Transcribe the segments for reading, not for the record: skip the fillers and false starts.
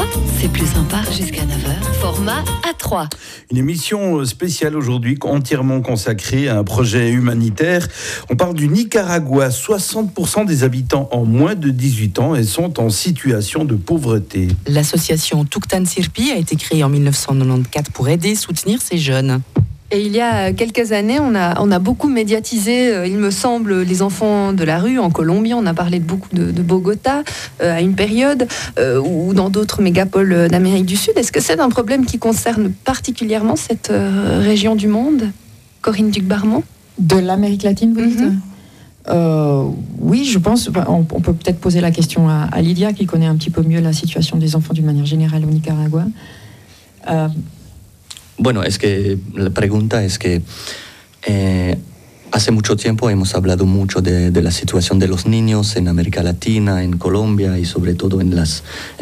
c'est plus sympa jusqu'à 9h. Format A3. Une émission spéciale aujourd'hui entièrement consacrée à un projet humanitaire. On parle du Nicaragua. 60% des habitants ont moins de 18 ans et sont en situation de pauvreté. L'association Tuktan Sirpi a été créée en 1994 pour aider et soutenir ces jeunes. Et il y a quelques années, on a beaucoup médiatisé, il me semble, les enfants de la rue en Colombie. On a parlé beaucoup de Bogota à une période, ou dans d'autres mégapoles d'Amérique du Sud. Est-ce que c'est un problème qui concerne particulièrement cette région du monde, Corinne Duc-Barmont ? De l'Amérique latine, vous dites ? Oui, je pense. On peut peut-être poser la question à Lydia, qui connaît un petit peu mieux la situation des enfants d'une manière générale au Nicaragua. Bueno, es que la pregunta es que hace mucho tiempo hemos hablado mucho de la situación de los niños en América Latina, en Colombia y sobre todo en las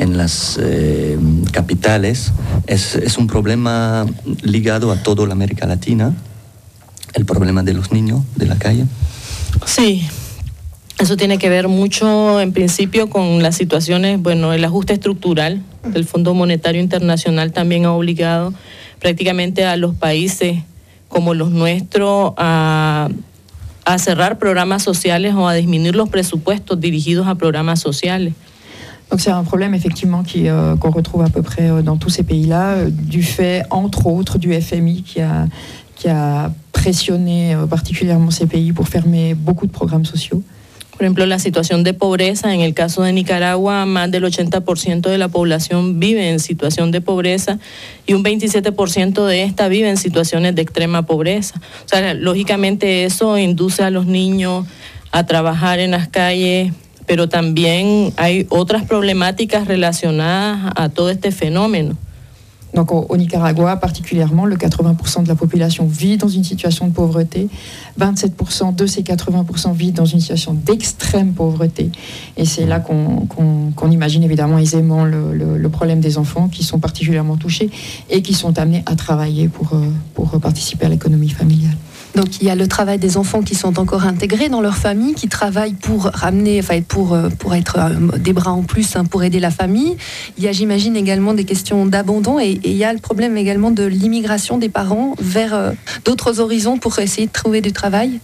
capitales. Es un problema ligado a toda la América Latina, el problema de los niños de la calle. Sí. Eso tiene que ver mucho, en principio, con las situaciones, el ajuste estructural del Fondo Monetario Internacional también ha obligado prácticamente a los países como los nuestros a cerrar programas sociales o a disminuir los presupuestos dirigidos a programas sociales. Donc c'est un problème effectivement qu'on retrouve à peu près dans tous ces pays-là, du fait entre autres du FMI qui a pressionné particulièrement ces pays pour fermer beaucoup de programmes sociaux. Por ejemplo, la situación de pobreza, en el caso de Nicaragua, más del 80% de la población vive en situación de pobreza y un 27% de esta vive en situaciones de extrema pobreza. O sea, lógicamente eso induce a los niños a trabajar en las calles, pero también hay otras problemáticas relacionadas a todo este fenómeno. Donc au Nicaragua, particulièrement, le 80% de la population vit dans une situation de pauvreté. 27% de ces 80% vivent dans une situation d'extrême pauvreté. Et c'est là qu'on imagine évidemment aisément le problème des enfants qui sont particulièrement touchés et qui sont amenés à travailler pour participer à l'économie familiale. Donc il y a le travail des enfants qui sont encore intégrés dans leur famille, qui travaillent pour ramener, pour être des bras en plus pour aider la famille. Il y a, j'imagine, également des questions d'abandon et il y a le problème également de l'immigration des parents vers d'autres horizons pour essayer de trouver du travail.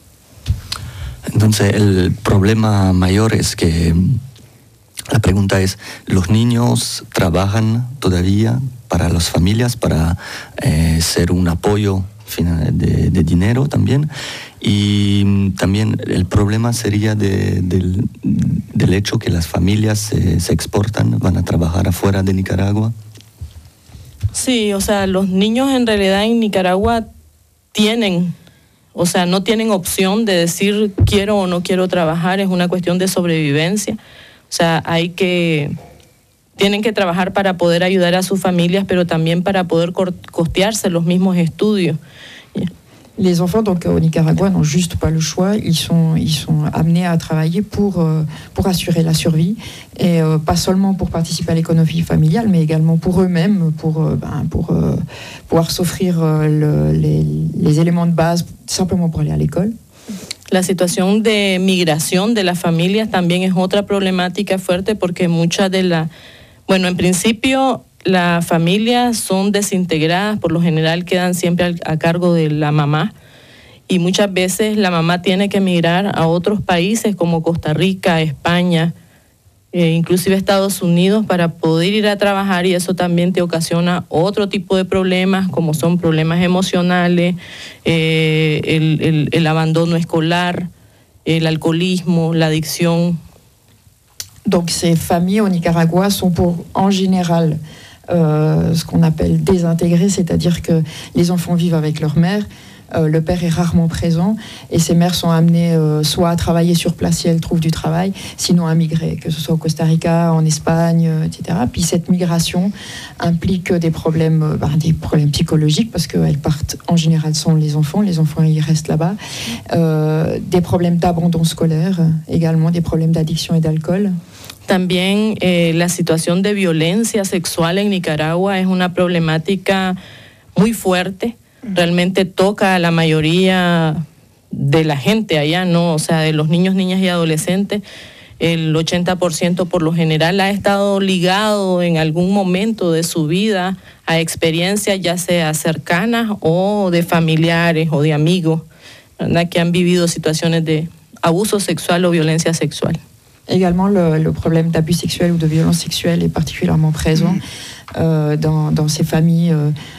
Entonces el problema mayor es que la pregunta es, ¿los niños trabajan todavía para las familias, para ser un apoyo de dinero también? Y también el problema sería del hecho que las familias se exportan, van a trabajar afuera de Nicaragua. Sí, o sea, los niños en realidad en Nicaragua no tienen opción de decir quiero o no quiero trabajar, es una cuestión de sobrevivencia. O sea, tienen que trabajar para poder ayudar a sus familias, pero también para poder costearse los mismos estudios. Les enfants donc au Nicaragua n'ont juste pas le choix, ils sont amenés à travailler pour assurer la survie et pas seulement pour participer à l'économie familiale, mais également pour eux-mêmes, pour pouvoir s'offrir les éléments de base simplement pour aller à l'école. La situación de migración de las familias también es otra problemática fuerte porque en principio las familias son desintegradas, por lo general quedan siempre a cargo de la mamá y muchas veces la mamá tiene que emigrar a otros países como Costa Rica, España, inclusive Estados Unidos para poder ir a trabajar y eso también te ocasiona otro tipo de problemas como son problemas emocionales, el abandono escolar, el alcoholismo, la adicción. Donc ces familles au Nicaragua sont en général ce qu'on appelle désintégrés, c'est-à-dire que les enfants vivent avec leur mère, le père est rarement présent et ces mères sont amenées soit à travailler sur place si elles trouvent du travail, sinon à migrer, que ce soit au Costa Rica, en Espagne, etc. Puis cette migration implique des problèmes psychologiques parce qu'elles partent en général sans les enfants ils restent là-bas, des problèmes d'abandon scolaire, également des problèmes d'addiction et d'alcool. También la situación de violencia sexual en Nicaragua es una problemática muy fuerte. Realmente toca a la mayoría de la gente allá, ¿no? O sea, de los niños, niñas y adolescentes. el 80% por lo general ha estado ligado en algún momento de su vida a experiencias ya sea cercanas o de familiares o de amigos, ¿verdad?, que han vivido situaciones de abuso sexual o violencia sexual. Également, le problème d'abus sexuels ou de violence sexuelle est particulièrement présent dans ces familles,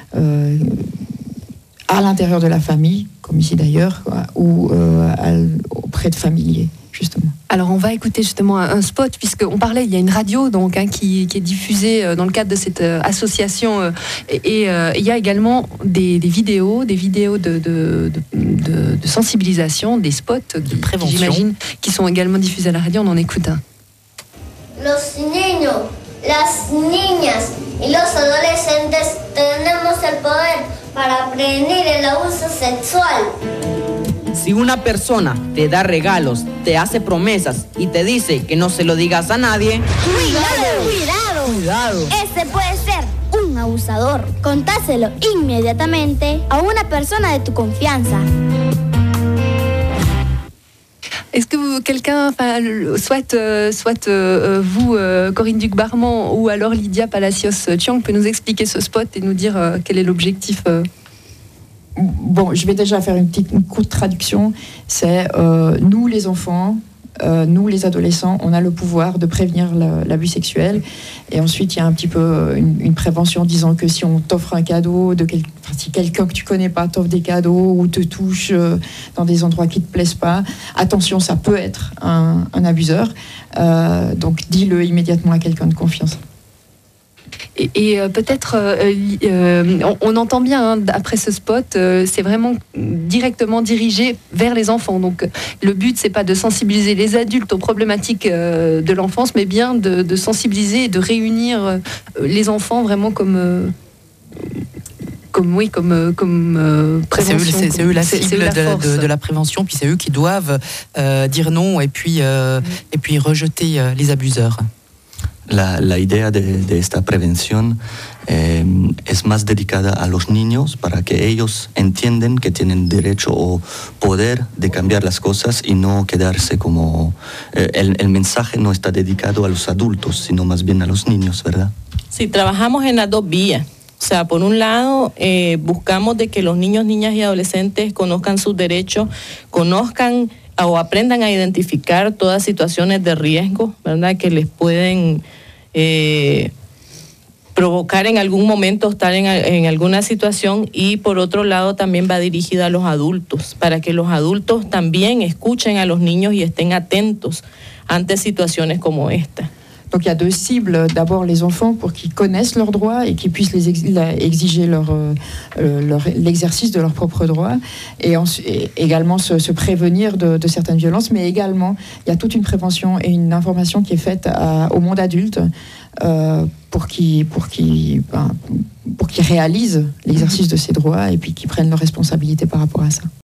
à l'intérieur de la famille, comme ici d'ailleurs, ou auprès de familiers, justement. Alors on va écouter justement un spot, puisqu'on parlait, il y a une radio donc, qui est diffusée dans le cadre de cette association, et il y a également des vidéos de sensibilisation, des spots de prévention, j'imagine, qui sont également diffusés à la radio. On en écoute un. Los niños, las niñas y los adolescentes tenemos el poder para prevenir el abuso sexual. Si una persona te da regalos, te hace promesas y te dice que no se lo digas a nadie, ¡Cuidado! Ese puede ser un abusador. Contáselo inmediatamente a una persona de tu confianza. Est-ce que quelqu'un, soit vous, Corinne Duc-Barman, ou alors Lydia Palacios-Chiang, peut nous expliquer ce spot et nous dire quel est l'objectif? Bon, je vais déjà faire une courte traduction. C'est nous les enfants, nous les adolescents, on a le pouvoir de prévenir l'abus sexuel. Et ensuite, il y a un petit peu une prévention disant que si on t'offre un cadeau, si quelqu'un que tu connais pas t'offre des cadeaux ou te touche dans des endroits qui te plaisent pas, attention, ça peut être un abuseur. Donc, dis-le immédiatement à quelqu'un de confiance. Et peut-être, on entend bien après ce spot, c'est vraiment directement dirigé vers les enfants. Donc le but, c'est pas de sensibiliser les adultes aux problématiques de l'enfance, mais bien de sensibiliser et de réunir les enfants vraiment comme prévention. C'est eux la cible de la prévention, puis c'est eux qui doivent dire non et puis rejeter les abuseurs. La idea de esta prevención es más dedicada a los niños para que ellos entiendan que tienen derecho o poder de cambiar las cosas y no quedarse como... el mensaje no está dedicado a los adultos, sino más bien a los niños, ¿verdad? Sí, trabajamos en las dos vías. O sea, por un lado, buscamos de que los niños, niñas y adolescentes conozcan sus derechos, conozcan o aprendan a identificar todas situaciones de riesgo, ¿verdad?, que les pueden provocar en algún momento estar en alguna situación. Y por otro lado también va dirigida a los adultos, para que los adultos también escuchen a los niños y estén atentos ante situaciones como esta. Donc il y a deux cibles, d'abord les enfants pour qu'ils connaissent leurs droits et qu'ils puissent exiger l'exercice de leurs propres droits, et également se prévenir de certaines violences, mais également il y a toute une prévention et une information qui est faite au monde adulte pour qu'ils réalisent l'exercice de ces droits et puis qu'ils prennent leurs responsabilités par rapport à ça.